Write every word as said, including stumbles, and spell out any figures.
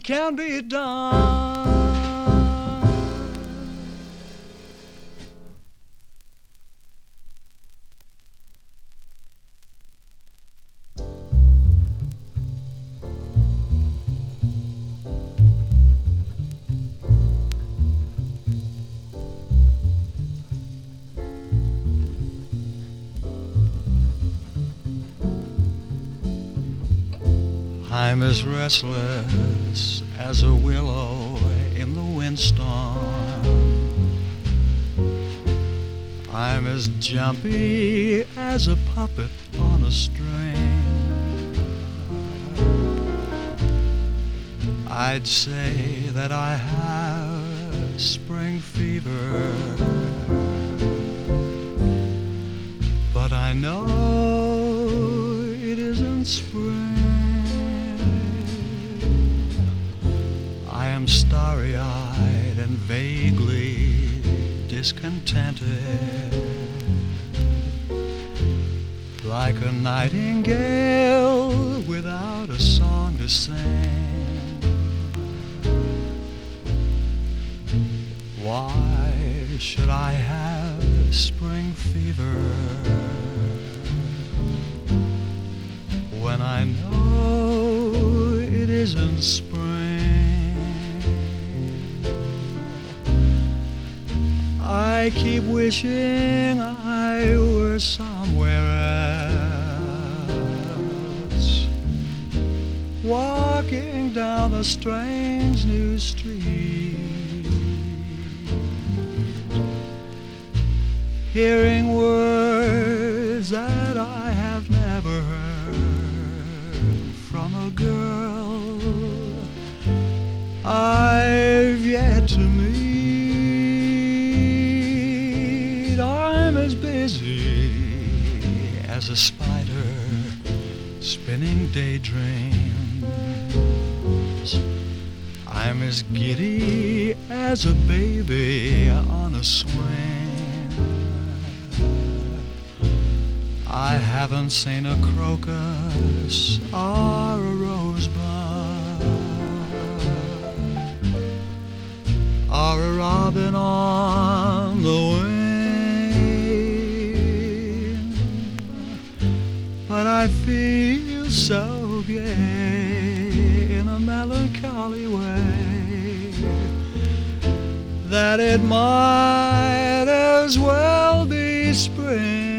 can be done. I'm as restless as a willow in the windstorm. I'm as jumpy as a puppet on a string. I'd say that I have spring fever, but I know it isn't spring. I am starry-eyed and vaguely discontented, like a nightingale without a song to sing. Why should I have spring fever when I know it isn't spring? I keep wishing I were somewhere else, walking down a strange new street, hearing words that I have never heard from a girl I've yet to meet. I'm as busy as a spider spinning daydreams. I'm as giddy as a baby on a swing. I haven't seen a crocus or a rosebud or a robin on the wing, but I feel so gay in a melancholy way that it might as well be spring.